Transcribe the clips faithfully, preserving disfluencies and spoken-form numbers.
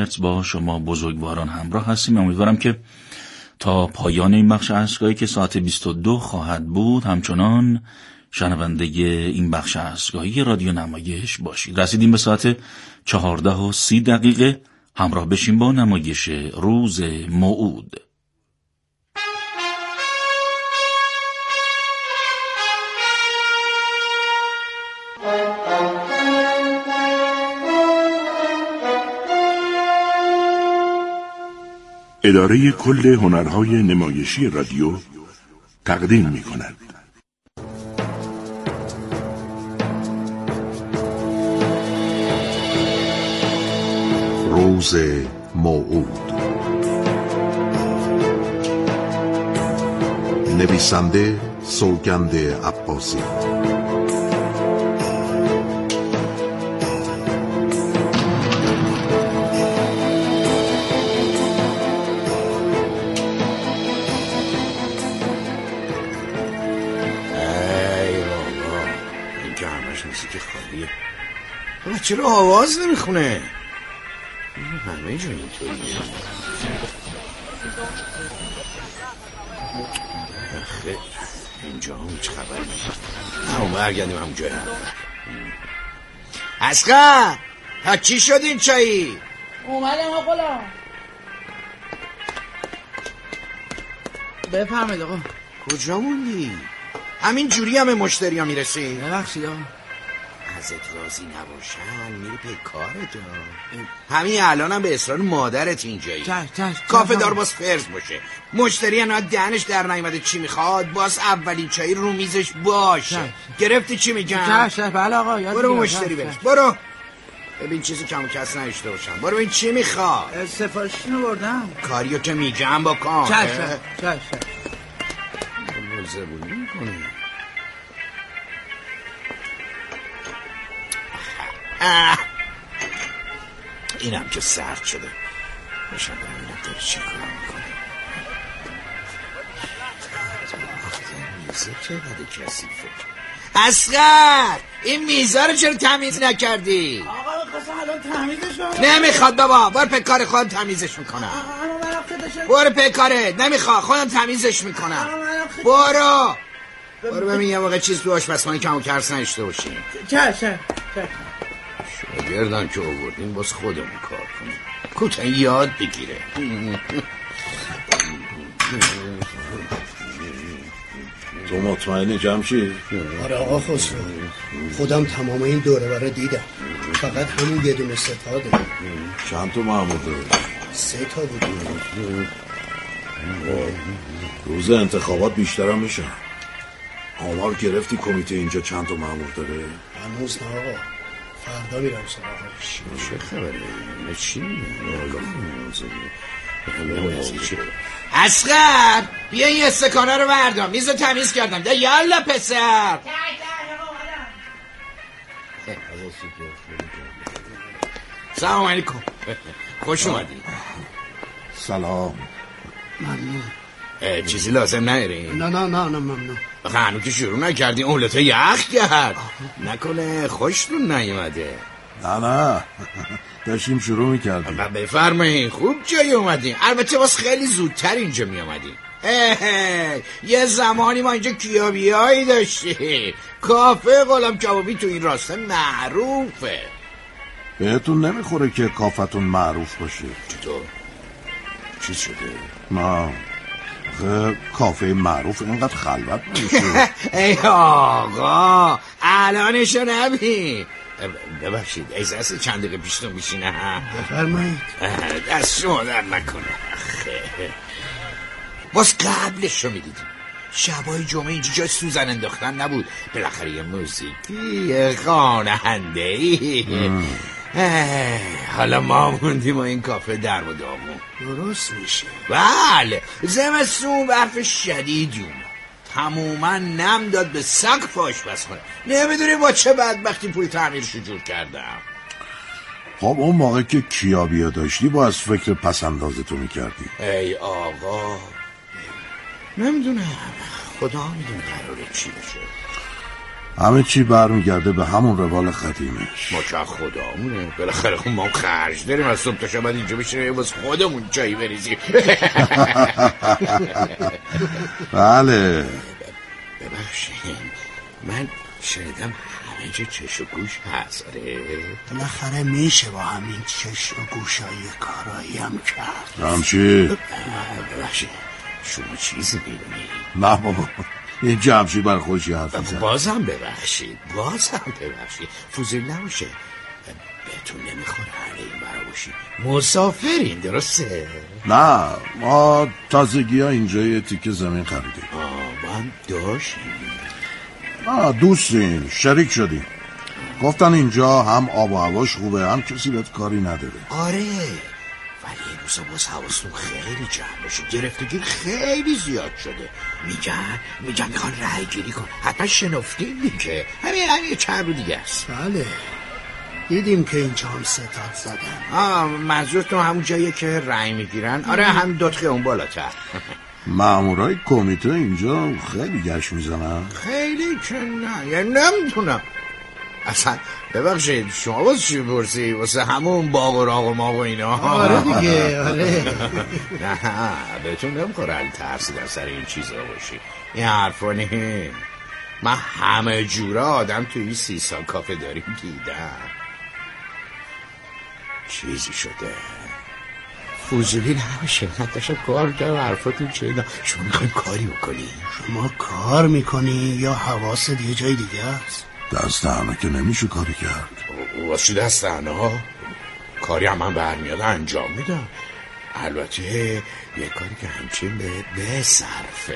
هرتز با شما بزرگواران همراه هستیم. امیدوارم که تا پایان این بخش اسکایی که ساعت بیست و دو خواهد بود همچنان شنونده این بخش اسکایی رادیو نمایش باشید. رسیدیم به ساعت چهارده و سی دقیقه. همراه بشیم با نمایش روز موعود. اداره کل هنرهای نمایشی رادیو تقدیم می کند. روز موعود. نویسنده سوگند عباسی. چرا آواز نمیخونه؟ همه جا اینطوریه. آخه اینجا هم هیچ خبر نیست. همون برگردیم همونجا هم. اسقر ها چی شد این چایی؟ اومدم آقا. بفرمایید آقا. کجا موندی؟ همین جوری همه مشتری ها میرسی؟ ببخشید آقا. ازت راضی نباشن میری پی کارت. همین الان هم به اصرار مادرت اینجایی. کافه دار باز فرض باشه مشتری انا دهنش در نیامده چی میخواد باز اولین چایی رو میزش باشه. چه. گرفتی چی میگم؟ چه بله آقا. برو مشتری برس. برو ببین چیزی کم و کس نشته باشم. برو ببین چی میخواد. سفارشینو بردم. کاریو که میگم با کام. چه چه چه زبونی میکنی. اینم که سرد شده باشم ببینم داره چی کار میکنه. میزه چه بده کسیفه. اسقر این میزه رو چرا تمیز نکردی؟ آقا قسم الان تمیزش رو نمیخواد بابا. برو پی کار خودم تمیزش میکنم. برو پی کاره. نمیخواد خودم تمیزش میکنم. برو برو ببین یه موقع چیز تو آشپزخونه کم و کرس نشته باشیم. چه چه چه شاگردان که آوردیم باز خودمون کار کنیم. کوتاه یاد بگیره. تو مطمئنی جمشید؟ آره آقا خسرو خودم تمام این دوره باره دیدم. فقط همون یه دونه ستاده. چند تا مأمور داره؟ سه تا بود. روز انتخابات بیشتر هم میشن. آمار گرفتی کمیته اینجا چند تا مأمور داره؟ هنوز نه آقا. فردا میرم سراغش. چه خبره؟ چی؟ اسقر بیا این استکانه رو بردار. میزو تمیز کردم. ده یالا پسر. سلام علیکم. خوش اومدی. سلام. ممنون. چیزی لازم نداری؟ نه نه نه نه ممنون. آخه هنو که شروع نکردی اولتا یخ کرد. نکنه خوشتون نیومده؟ نه نه داشتیم شروع میکردیم. بفرمایید خوب جایی اومدیم. البته باز خیلی زودتر اینجا میامدیم. یه زمانی ما اینجا کیابیایی داشتیم. کافه غلام کبابی تو این راسته معروفه. بهتون نمیخوره که کافتون معروف باشه؟ چطور؟ چیز شده؟ نه کافه معروف اینقدر خلوت میشه. ای آقا الانشو نبین. ببخشید ایزاست چند دقیقه پیشتون میشینه. بفرمایید. دست شما در نکنه. باز قبلش رو میدیدیم شبای جمعه اینجا جای سوزن انداختن نبود. بالاخره یه موسیقی خواننده‌ای. حالا ما موندیم و این کافه در و دامون. درست میشه. بله زمستون برف شدیدی اومد. تموما نم داد به سقف آشپزخونه. نمیدونی با چه بدبختی پول تعمیرشو جور کردم. خب اون موقع که کیابیا داشتی با از فکر پسندازتو میکردی. ای آقا نمیدونم خدا میدونه قراره چی بشه. همه چی برمیگرده به همون روال قدیمش. ما که خدامونه بالاخره خب ما خرج داریم از صبح تا شب باید اینجا بشینیم واسه خودمون چایی بریزیم. بله. ببخشید من شنیدم همه جا چش و گوش هست. آره بالاخره میشه با همین چش و گوشایی کارایی هم کرد. جمشید ببخشید شما چیزی میدونی؟ نه بابا این جمشید بر خودشی حرف میزن. بازم ببخشید بازم ببخشید فوزیل نباشه بهتون نمیخوره هنه این برا باشی مسافرین درسته؟ نه ما تازگی ها اینجا یه تیکه زمین خریدیم. آه ما هم داشتیم. نه دوستیم شریک شدیم. گفتن اینجا هم آب و هواش خوبه هم کسی بهت کاری نداره. آره ولی این روزا باز حواستون خیلی جمع باشه گرفتگی خیلی زیاد شده. میگن میگن میخوان رای گیری کن حتما شنفتیم دیگه همین همین چند رو دیگه است. بله دیدیم که اینجا هم ستاد زدن. آه منظورتون همون جاییه که رای میگیرن؟ آره هم دوتخه اون بالاتر. مامورای کمیته اینجا خیلی گشت میزنن. خیلی که نه یعنی نمیتونم اصلا. ببخشید شما واسه چی بپرسی؟ واسه همون باغ و راغ و ماغ و اینا. آره دیگه آره. نه بهتون نمیخوره حال ترسیدن سر این چیزا باشی. این حرفا نه. من همه جوره آدم توی این سی سال کافه داریم دیدم. چیزی شده فوزولی نباشه من داشتم کار کردم حرفاتون چه. شما میخوایم کاری بکنی؟ شما کار میکنی یا حواست یه جای دیگه است؟ دست همه که نمیشه کاری کرد. واسه دست ها کاری هم من برمیاد انجام میدم. البته یه کاری که همچین به به صرفه.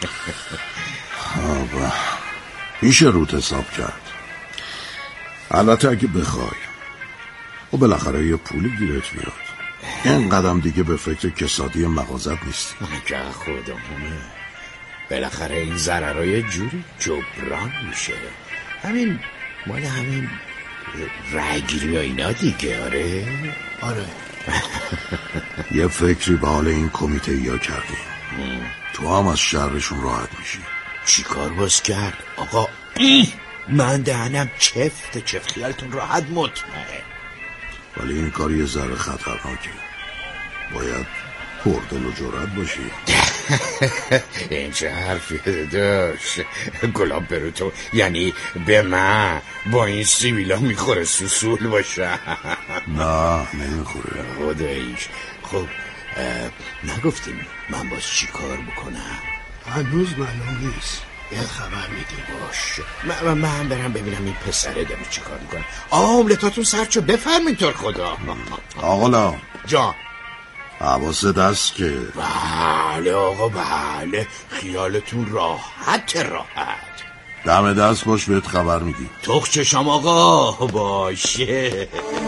میشه روت حساب کرد البته اگه بخوای و بالاخره یه پولی گیرت میاد. این قدم دیگه به فکر کسادی مغازت نیستی. مگه خودمونه بالاخره این ضررهای جوری جبران میشه. همین مال همین رایگیری و اینا دیگه. آره آره یه فکری به حال این کمیته یا کردی تو هم از شرشون راحت میشی. چی کار باز کرد آقا؟ من دهنم چفت چفت خیالتون راحت مطمئن. ولی این کار یه ذره خطرناکه. باید پردل و جرأت باشی. این چه حرفی داشت گلاب برو تو یعنی به من با این سیبیلا میخوره سوسول باشه؟ نه نمیخوره خداییش. خب نگفتیم من باز چی کار بکنم؟ هنوز معلوم نیست یه خبر میدیم. باشه من, من برم ببینم این پسره داره چی کار میکنه. آملتاتون سرچو بفرمین طور خدا. آقا جان حواست دست که بله آقا بله خیالتون راحت راحت. دم دست باش بهت خبر میدی. تخ چشم آقا باشه.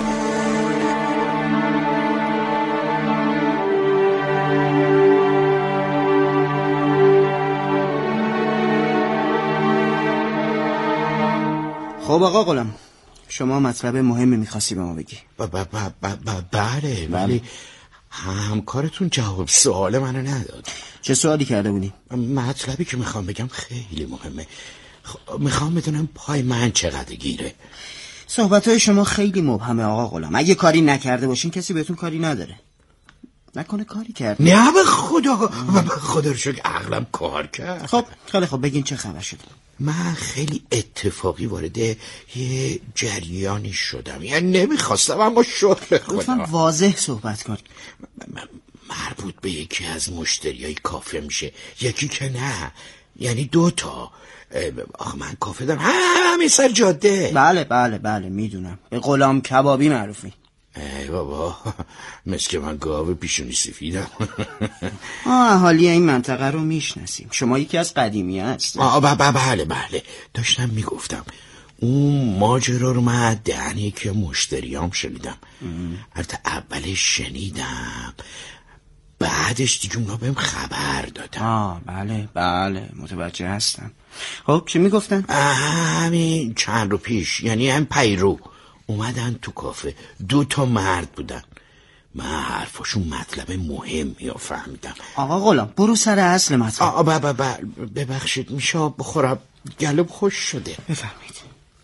خب آقا غلام شما مطلب مهمی میخواستی به ما بگی. بله ولی همکارتون جواب سوال منو نداد. چه سوالی کرده بودی؟ مطلبی که میخوام بگم خیلی مهمه. میخوام بدونم پای من چقدر گیره. صحبتهای شما خیلی مبهمه آقا غلام. اگه کاری نکرده باشین کسی بهتون کاری نداره. نکنه کاری کرد؟ نه به خدا به خدا رو شکر عقلم کار کرد. خب خیلی خب بگین چه خبر شده. من خیلی اتفاقی وارد یه جریانی شدم. یعنی نمیخواستم اما شد به خدا. لطفا واضح صحبت کن. مربوط به یکی از مشتریای کافه میشه یکی که نه یعنی دوتا. آخه من کافه دارم همین سر جاده. بله بله بله میدونم به غلام کبابی معروفی. ای بابا مثل که من گاو پیشونی سفیدم. آه اهالی این منطقه رو میشناسیم. شما یکی از قدیمی هست. آه بله بله داشتم میگفتم اون ماجرا رو من دهن یکی مشتریام شنیدم. البته اولش شنیدم بعدش دیگه اونا بهم خبر دادن. آه بله بله متوجه هستم. خب چی میگفتن؟ همین چند رو پیش یعنی هم پیرو اومدن تو کافه. دو تا مرد بودن. من حرفاشون مطلب مهمی رو فهمیدم. آقا غلام برو سر اصل مطلب. آقا ببخشید میشه بخورم گلوم خوش شده. بفرمایید.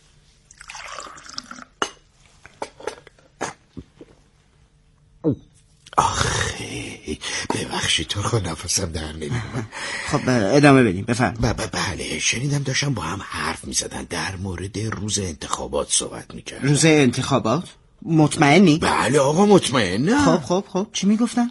آخه ببخشید تو خود نفسم در نمیاد. خب ادامه بدیم. بفرمایید. بله شنیدم داشتم با هم حرف میزدن در مورد روز انتخابات صحبت میکرد. روز انتخابات؟ مطمئنی؟ بله آقا مطمئنم. خب خب خب چی میگفتن؟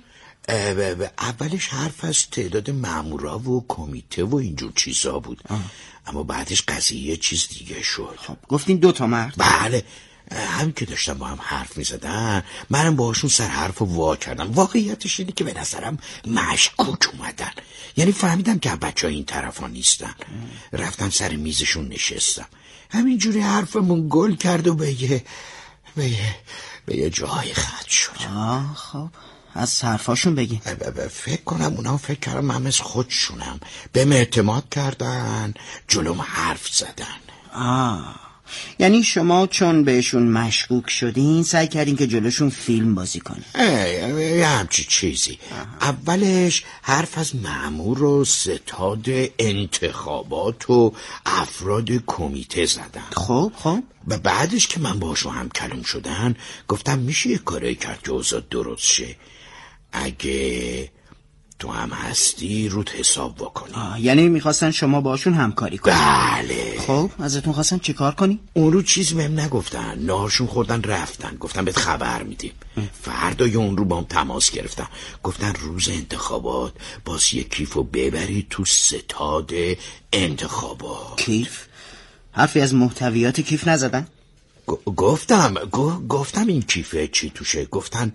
اولش حرف از تعداد مامورا و کمیته و اینجور چیزا بود. آه. اما بعدش قضیه چیز دیگه شد. خب گفتین دو تا مرد؟ بله هم که داشتم با هم حرف می زدن منم باشون سر حرف وا کردم. واقعیتش اینه که به نظرم مشکوک اومدن. یعنی فهمیدم که بچه ها این طرف ها نیستن. ام. رفتم سر میزشون نشستم. همینجوری حرفمون گل کرد و به یه به یه به یه جای خط شد. آه خب از حرفاشون بگی. فکر کنم اونا فکر کردم من مثل خودشونم. بهم اعتماد کردن، جلوم حرف زدن. آه یعنی شما چون بهشون مشکوک شدین سعی کردین که جلوشون فیلم بازی کنین. یه همچی چیزی. آه. اولش حرف از مأمور و ستاد انتخابات و افراد کمیته زدن. خب خب و بعدش که من باشون هم کلم شدن گفتم میشه یه کاری کرد که اوضاع درست شه. اگه تو هم هستی رود حساب واکنی. آه یعنی میخواستن شما باشون همکاری کنی؟ بله. خب ازتون خواستن چی کار کنی؟ اون رو چیز بهم نگفتن. نهارشون خوردن رفتن. گفتن بهت خبر میدیم. فردای اون رو با هم تماس گرفتن. گفتن روز انتخابات باز یه کیفو ببری تو ستاد انتخابات. کیف؟ حرفی از محتویات کیف نزدن؟ گفتم گفتم این کیفه چی توشه. گفتن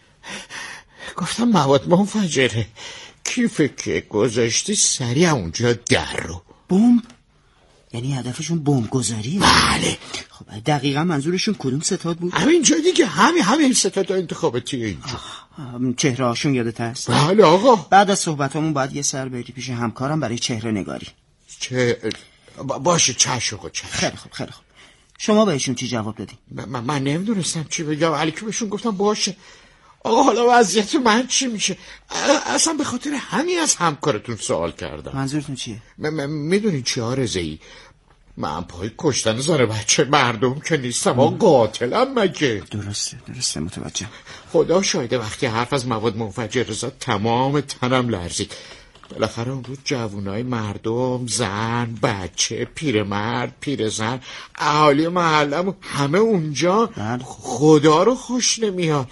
گفتم مواد منفجره. کیفه که گذاشتی سریع اونجا در رو. بمب؟ یعنی هدفشون بمب گذاری؟ بله. خب دقیقا منظورشون کدوم ستاد بود؟ همین جا دیگه. همین همین ستاد انتخاباتی اینجا. چهره هاشون یادت هست؟ بله آقا. بعد از صحبتامون باید یه سر بری پیش همکارم برای چهره نگاری. چه باشه چش آقا چش. خیلی خوب خیلی خوب. شما بهشون چی جواب دادی؟ من, من نمیدونستم چی بگم. علی که بهشون گفتم باشه. آقا حالا وضعیت من چی میشه؟ اصلا به خاطر همین از همکارتون سوال کردم. منظورتون چیه؟ میدونی چی آرزه‌ای؟ من پای کشتن زن بچه مردم که نیستم. آقا قاتلم مگه؟ درسته درسته متوجه. خدا شاهده وقتی حرف از مواد منفجر زد تمام تنم لرزید. بالاخره اون روز جوونای مردم، زن، بچه، پیرمرد، پیرزن، اهالی محلم همه اونجا. بله. خدا رو خوش نمیاد.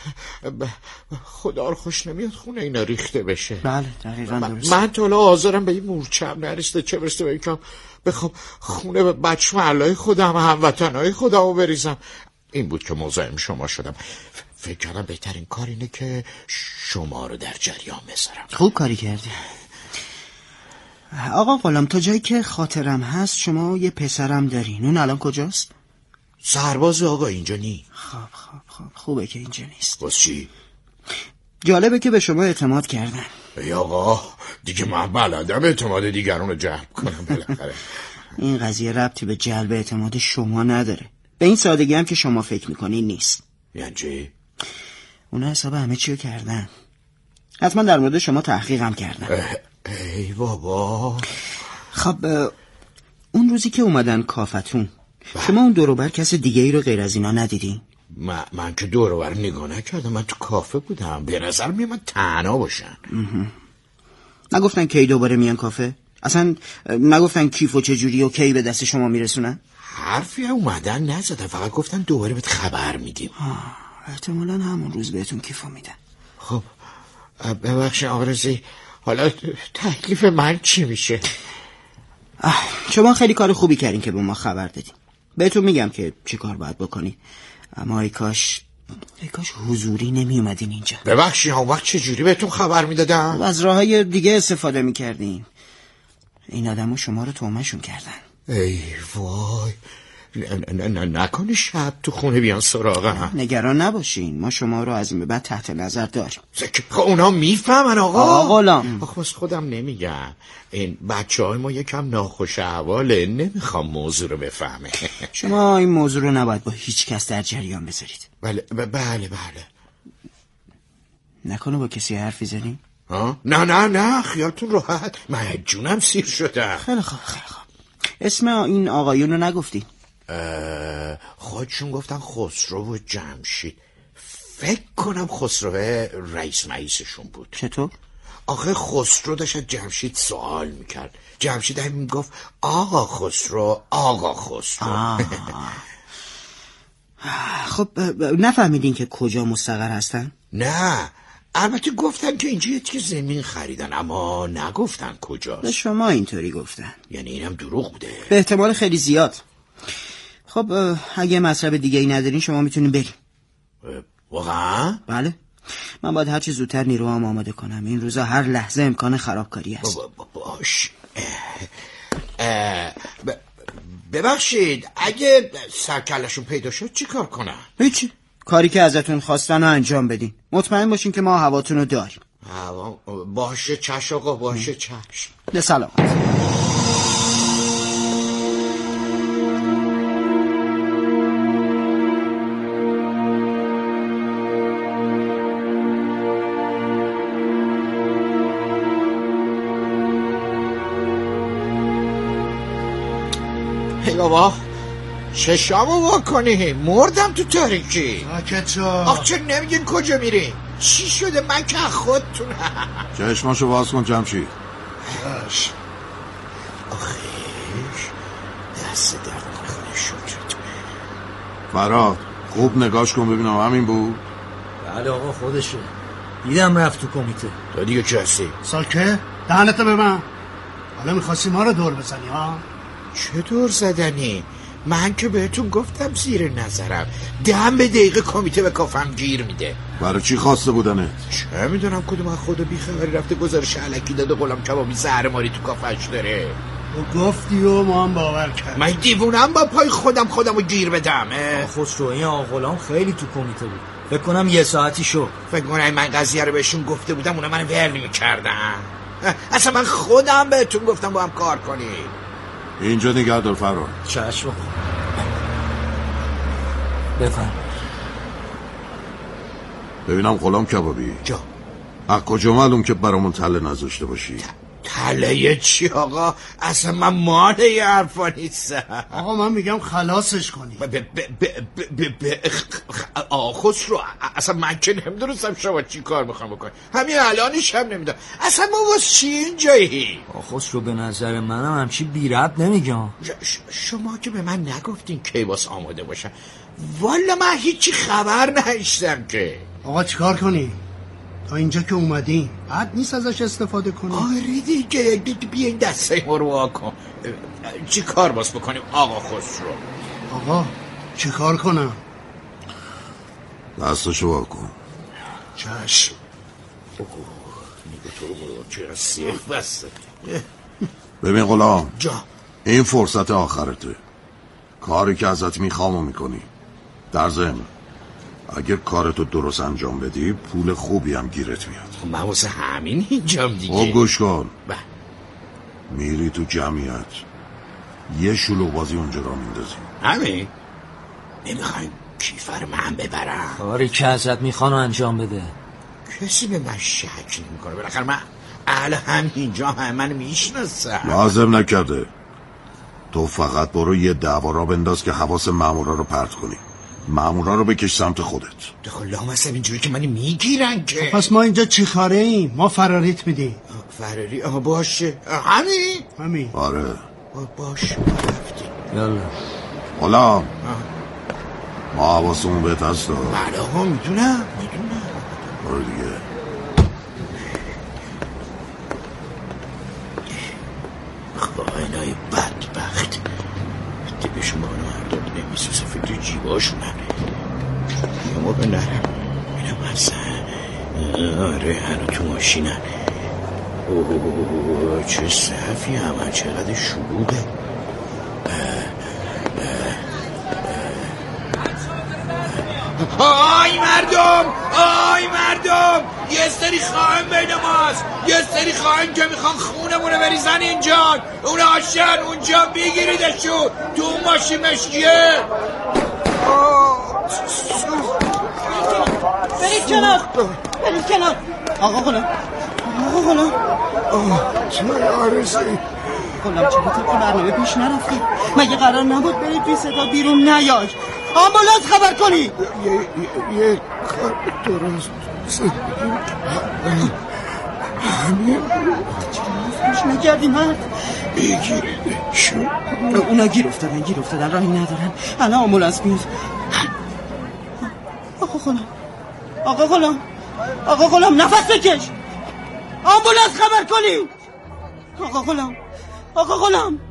خدا رو خوش نمیاد خونه اینا ریخته بشه. بله دقیقاً درست. من تا حالا حاضرم به این مورچم نرسته چه برسه به اینکم بخوام خونه به بچه محلای خودم هموطنای خودم رو بریزم. این بود که مزاحم شما شدم. فکر کردم بهترین کار اینه که شما رو در جریان بذارم. خوب کاری کردی. آقا غلام تا جایی که خاطرم هست شما یه پسرم دارین. اون الان کجاست؟ سرباز آقا اینجا نی. خب خب خب خوبه که اینجا نیست. بس چی؟ جالبه که به شما اعتماد کردن. ای آقا دیگه من بلدم اعتماد دیگرون رو جلب کنم بالاخره. این قضیه ربطی به جلب اعتماد شما نداره. به این سادگی هم که شما فکر میکنین نیست. یعنی چی؟ اونا حساب همه چی رو کردن. حتما در مورد شما تحقیق هم کردن. ای بابا. خب اون روزی که اومدن کافتون شما اون دوروبر کس دیگه ای رو غیر از اینا ندیدین؟ من, من که دوروبر نگاه نکردم. من تو کافه بودم. به نظر میاد تنها باشن. نگفتن کی دوباره میان کافه؟ اصلا نگفتن کیف و چجوری و کی به دست شما میرسونن؟ حرفی اومدن نزدن. فقط گفتن دوباره بهت خبر میدیم. احتمالاً همون روز بهتون کیفو میدن. خب ببخش آرزی حالا تکلیف من چی میشه؟ شما خیلی کار خوبی کردین که به ما خبر دادین. بهتون میگم که چی کار باید بکنید. اما ای کاش ای کاش حضوری نمی اومدین اینجا. ببخشید اون وقت چجوری بهتون خبر میدادم؟ از راههای دیگه استفاده میکردین. این آدمو شما رو تومشون کردن. ای وای. نه نه نکنی شب تو خونه بیان سراغم. نگران نباشین ما شما رو از این به بعد تحت نظر داریم. خب اونا میفهمن آقا. آقا غلام آخه بس خودم نمیگم. این بچه های ما یکم ناخوش احواله. نمیخوام موضوع رو بفهمه. شما این موضوع رو نباید با هیچ کس در جریان بذارید. بله بله بله. نکنه با کسی حرفی زنی؟ نه نه نه خیالتون راحت. من جونم سیر شدم. خیلی خوب خیلی خوب. اسم این آقایون رو نگفتی؟ خودشون گفتن خسرو و جمشید. فکر کنم خسرو رئیس مئیسشون بود. چطور؟ آخه خسرو داشت جمشید سوال میکرد، جمشید همین گفت آقا خسرو آقا خسرو. خب نفهمیدین که کجا مستقر هستن؟ نه، البته گفتن که اینجا یه تیکه زمین خریدن، اما نگفتن کجاست. به شما اینطوری گفتن؟ یعنی اینم دروغ بوده؟ به احتمال خیلی زیاد. خب اگه مطلب دیگه ای ندارین شما میتونین بریم. واقعا؟ بله، من باید هرچی زودتر نیروام آماده کنم. این روزا هر لحظه امکان خرابکاری هست. باش. ببخشید، اگه سرکلشون پیدا شد چی کار کنم؟ هیچی، کاری که ازتون خواستن رو انجام بدین. مطمئن باشین که ما هواتون رو داریم. هوا؟ باشه چش آقا، باشه چش. به سلامت. بابا چشامو واکنی، مردم تو تاریکی. ساکت شو. آخ چه نمیگین کجا میرین؟ چی شده؟ من که خودتون. چشماشو باز کن جمشید. چشم. آخیش دست درد نکنه شکرتونه. فراد خوب نگاش کن ببینم همین بود. بله آقا خودشه، دیدم رفت تو کمیته. تو دیگه چه هستی؟ ساکت دهنتو به من. حالا میخواستی ما رو دور بزنی ها؟ چه دور زدنی؟ من که بهتون گفتم زیر نظرم، دم به دقیقه کمیته به کافم گیر میده. برای چی خواسته بودنت؟ چه میدونم کدوم از خدا بیخبری رفته گزارش علکی داده غلام کبابی زهر ماری تو کافش داره. تو گفتی و ما هم باور کرد. من دیوونم با پای خودم خودم رو گیر بدم. خسرو این آقا غلام خیلی تو کمیته بود، فکر کنم یه ساعتی شد. فکر کنم من قضیه رو بهشون گفته بودم اونا من ول نمی‌کردن. اصلا من خودم بهتون گفتم با هم کار کنید. اینجا نگه دار فراد. چشم. بفرم. ببینم غلام کبابی جا از کجا معلوم که برامون تله نذاشته باشی؟ تله چی آقا؟ اصلا من مال یه حرفا نیستم. آقا من میگم خلاصش کنی. ب ب ب ب ب آقا خسرو، اصلا من که نمیدونستم شما چی کار میخوام بکنی. همین الانش هم نمیدونم اصلا ما واسه چی اینجایی. آقا خسرو به نظر منم همچی بی ربط نمیگم. شما که به من نگفتین کی واس آماده باشم، والا من هیچی خبر نداشتم که. آقا چیکار کنی؟ تا اینجا که اومدیم بعد نیست ازش استفاده کنیم. آره دیگه، بیا این دسته ما رو واکن. چی کار باز بکنیم آقا خسرو؟ آقا چی کار کنم؟ دستشو واکن. چشم. نیگه تو رو برو چه سیخ بسته. ببین غلام جا این فرصت آخرته. کاری که ازت میخوامو میکنی. در ضمن اگه کارتو درست انجام بدی پول خوبی هم گیرت میاد. من واسه همین اینجام دیگه. خب گوش کن. با. میری تو جمعیت یه شلوغ بازی اونجا را میندازی. همین؟ نمیخوایم کیفر من ببرم. کاری که ازت میخوان انجام بده. کسی به من شک نمیکنه. بالاخره من اهل هم اینجا هم من میشناسم. لازم نکرده. تو فقط برو یه دعوا را بنداز که حواس مامورا رو پرت کنی. مامورا رو بکش سمت خودت. دخل لام هستم اینجوری که منی میگیرن که. پس ما اینجا چی خاره ایم؟ ما فراریت میدیم. فراری؟ آه باشه. همین؟ همین. آره باشه رفتیم. یالا غلام ما حواسمون بهت هست. بله ها میدونم میدونم. برو دیگه. خواهنای بدبخت دیگهشون با اونو هرداد نمیسوزه، فکر جیباشونن. یه موقع نرم اینم هستن. آره هنو تو ماشینن. اوه چه صفی همه، چقدر شلوغه. آی مردم آی مردم، یه سری خواهن بین ماست، یه سری خواهن که میخوان خونمونه بریزن اینجا. اون آشن اونجا بگیریدشون تو اون ماشین مشکیه. برید کنار برید کنار. آقا غلام آقا غلام چه عرضی خودم چرا تو برنامه پیش نرفتی؟ مگه قرار نبود برید توی صدا بیرون نیای؟ آمبولانس خبر کنی. یه یه کار درست همین چرا نکردی مرد؟ بگیریدشون. اونا گیر افتادن گیر افتادن راهی ندارن. الان آمبولانس میاد. آقا غلام آقا غلام آقا غلام نفس بکش. آمبولانس خبر کنی. آقا غلام آقا غلام.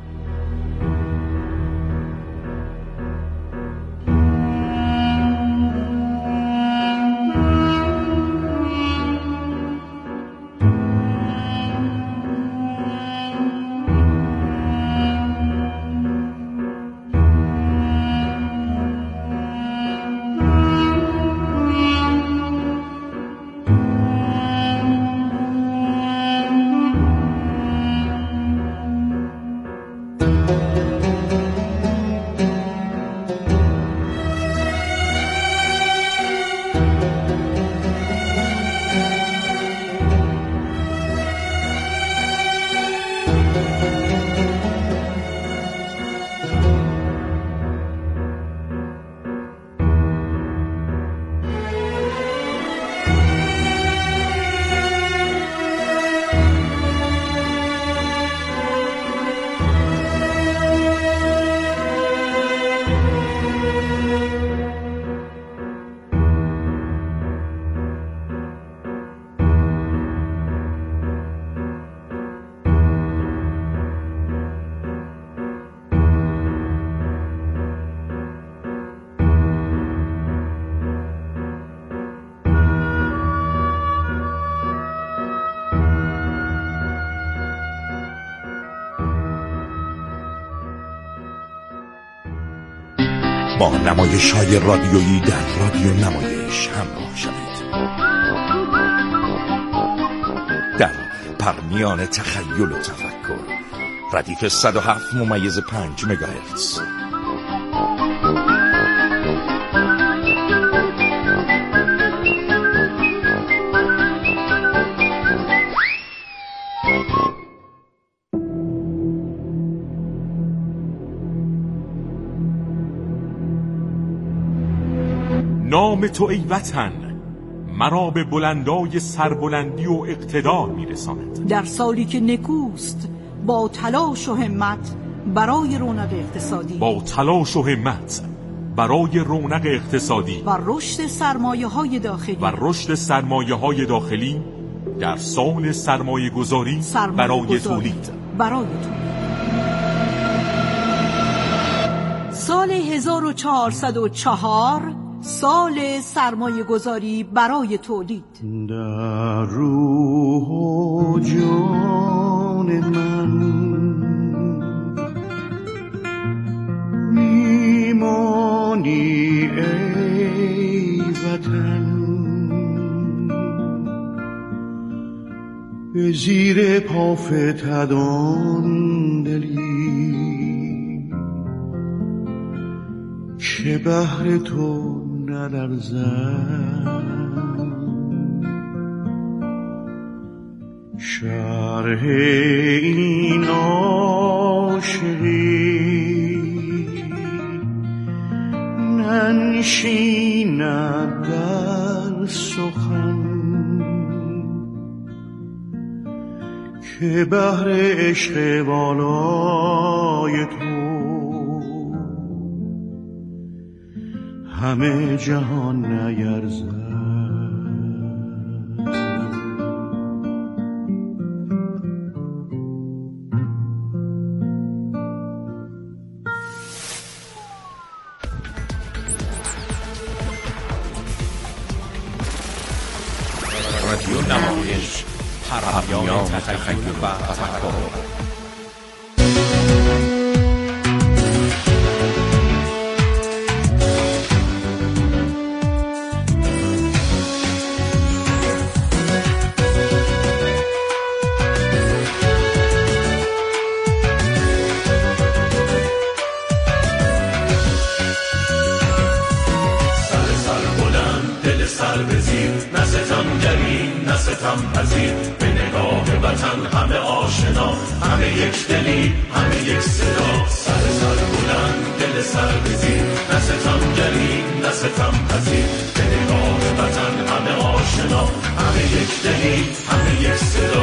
با نمایش‌های رادیویی در رادیو نمایش همراه شوید. در پرمیان تخیل و تفکر، ردیف صد و هفت ممیز پنج مگاهرتز. نام تو ای وطن مرا به بلندای سربلندی و اقتدار میرساند. در سالی که نکوست با تلاش و همت برای رونق اقتصادی با تلاش و همت برای رونق اقتصادی و رشد سرمایه‌های داخلی و رشد سرمایه‌های داخلی در سال سرمایه گذاری سرمایه برای گذاری. تولید برای تولید سال هزار و چهارصد و چهار سال سرمایه گذاری برای تولید. در روح و جان من میمانی ای وطن، به زیر پافتدان دلی که بهر تو نلرزد. شرح این عاشقی ننشیند در سخن، که بهر عشق والای تو همه جهان نیرزد. رادیو نمایش پرمیان تخیل و تفکر. سر سر بلند دل سر بزیر، نه ستمگری نه ستم پذیر، به نگاه وطن همه آشنا، همه یک دلی، همه یک صدا. سر سر بلند، دل سر بزیر، نه ستمگری نه ستم پذیر، به نگاه وطن همه آشنا، همه یک دلی، همه یک صدا.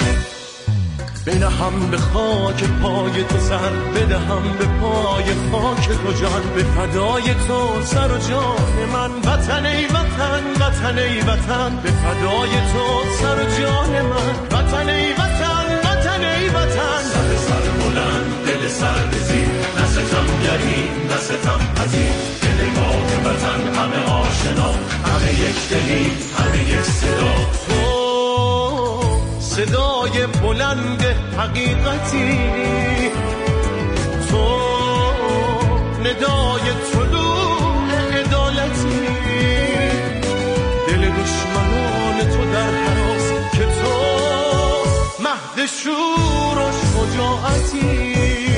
بنهم به خاک پای تو سر، بدهم به پای خاک تو جان، به فدای تو سر و جان من. وطن ای وطن، وطن ای وطن، به فدای تو سر و جان من. وطن ای وطن، وطن ای وطن. سر سر بلند، دل سر بزیر، نه ستمگری نه ستم پذیر، به نگاه وطن همه آشنا، همه یک دلی، همه یک صدا. صدای بلند حقیقتی، تو ندای طلوع عدالتی، دل دشمنان تو در هراس که تو مهد شور و شجاعتی.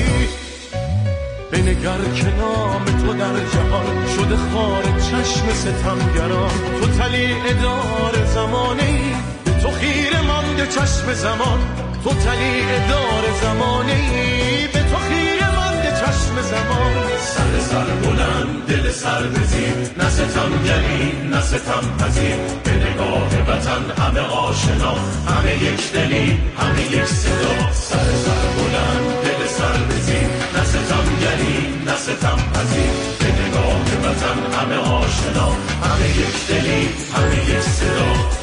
بنگر که نام تو در جهان شده خار چشم ستمگران، تو طلیع دار زمانی، تو خیره مانده چشم زمان، تو طلیع دار زمانی، به تو خیره مانده چشم زمان. سر سر بلند، دل سر بزیر، نه ستمگری نه ستم پذیر، به نگاه وطن همه آشنا، همه یک دلی، همه یک صدا. سر سر بلند، دل سر بزیر، نه ستمگری نه ستم پذیر، به نگاه وطن همه آشنا، همه یک دلی، همه یک صدا.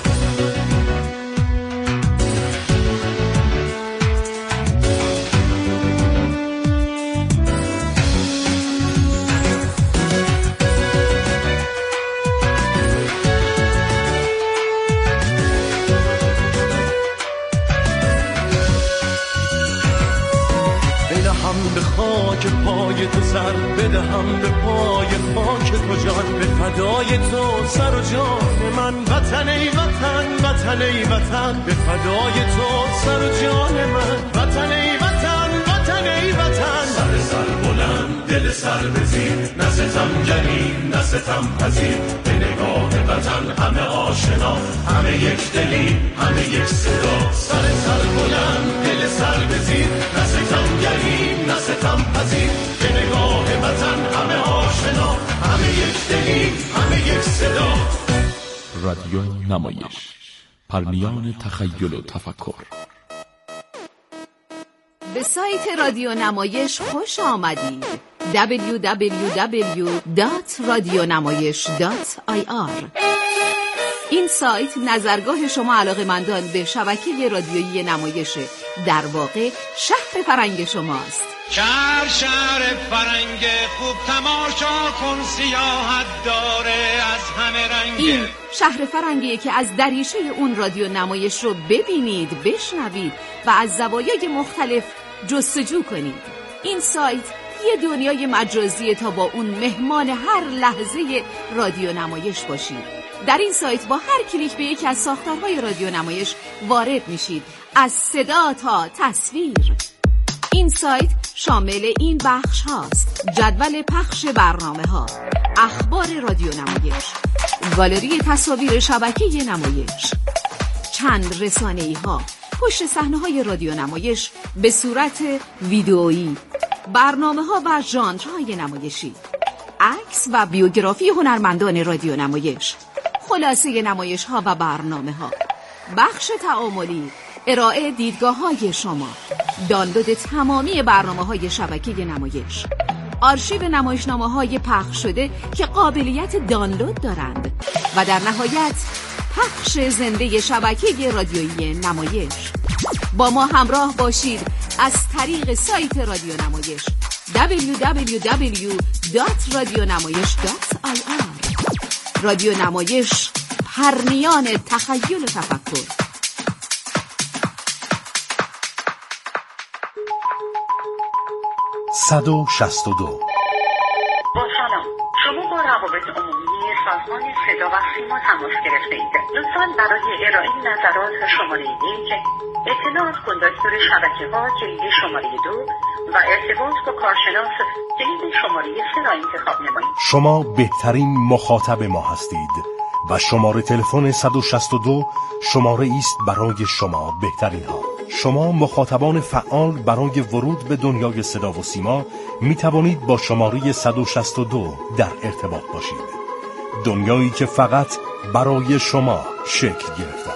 به خاک پای تو سر، بدهم به پای خاک تو جان، به فدای تو سر و جان من. وطن ای وطن، وطن ای وطن، به فدای تو سر و جان من. وطن ای وطن، وطن ای وطن. سر سر بلند، دل سر بزیر، نه ستمگری نه ستم پذیر، به نگاه وطن همه آشنا، همه یک دلی، همه یک صدا. سر سر بلند، دل سر بزیر، نه ستمگری نه ستم پذیر، به نگاه وطن همه آشنا، همه یک دلی، همه یک صدا. رادیو نمایش، پرمیان تخیل و تفکر. به سایت رادیو نمایش خوش آمدید. دبلیو دبلیو دبلیو دات رادیونمایش دات آی آر. این سایت نظرگاه شما علاقه‌مندان به شبکه رادیویی نمایشه، در واقع شهر فرنگ شماست. شهر شهر فرنگ خوب، تماشا کن سیاحت داره از همه رنگ. این شهر فرنگیه که از دریچه اون رادیو نمایش رو ببینید، بشنوید و از زوایای مختلف جستجو کنید. این سایت یه دنیای مجازیه تا با اون مهمان هر لحظه رادیو نمایش باشید. در این سایت با هر کلیک به یکی از ساختارهای رادیو نمایش وارد میشید، از صدا تا تصویر. این سایت شامل این بخش هاست: جدول پخش برنامه ها، اخبار رادیو نمایش، گالری تصاویر شبکه نمایش، چند رسانه‌ای ها، پشت صحنه های رادیو نمایش به صورت ویدئویی، برنامه ها و ژانرهای نمایشی، عکس و بیوگرافی هنرمندان رادیو نمایش، خلاصه نمایش ها و برنامه ها، بخش تعاملی، ارائه دیدگاه های شما، دانلود تمامی برنامه های شبکه نمایش، آرشیو نمایشنامه های پخش شده که قابلیت دانلود دارند و در نهایت پخش زنده شبکه رادیویی نمایش. با ما همراه باشید از طریق سایت رادیو نمایش دبلیو دبلیو دبلیو دات رادیونمایش دات آی آر. رادیو نمایش، پرمیان تخیل و تفکر. صد و شصت و دو. با سلام، شما با روابط عمومی سازمان صدا و سیما تماس گرفته اید. لطفاً برای ارائه نظرات شماره یک، اطلاعات کندکتور شبکه ها کلید شماره دو و ارتباط با کارشناس کلید شماره سه را انتخاب نمایید. شما بهترین مخاطب ما هستید. و شماره تلفن صد و شصت و دو شماره است برای شما بهترین ها. شما مخاطبان فعال برای ورود به دنیای صدا و سیما می توانید با شماره صد و شصت و دو در ارتباط باشید. دنیایی که فقط برای شما شکل گرفته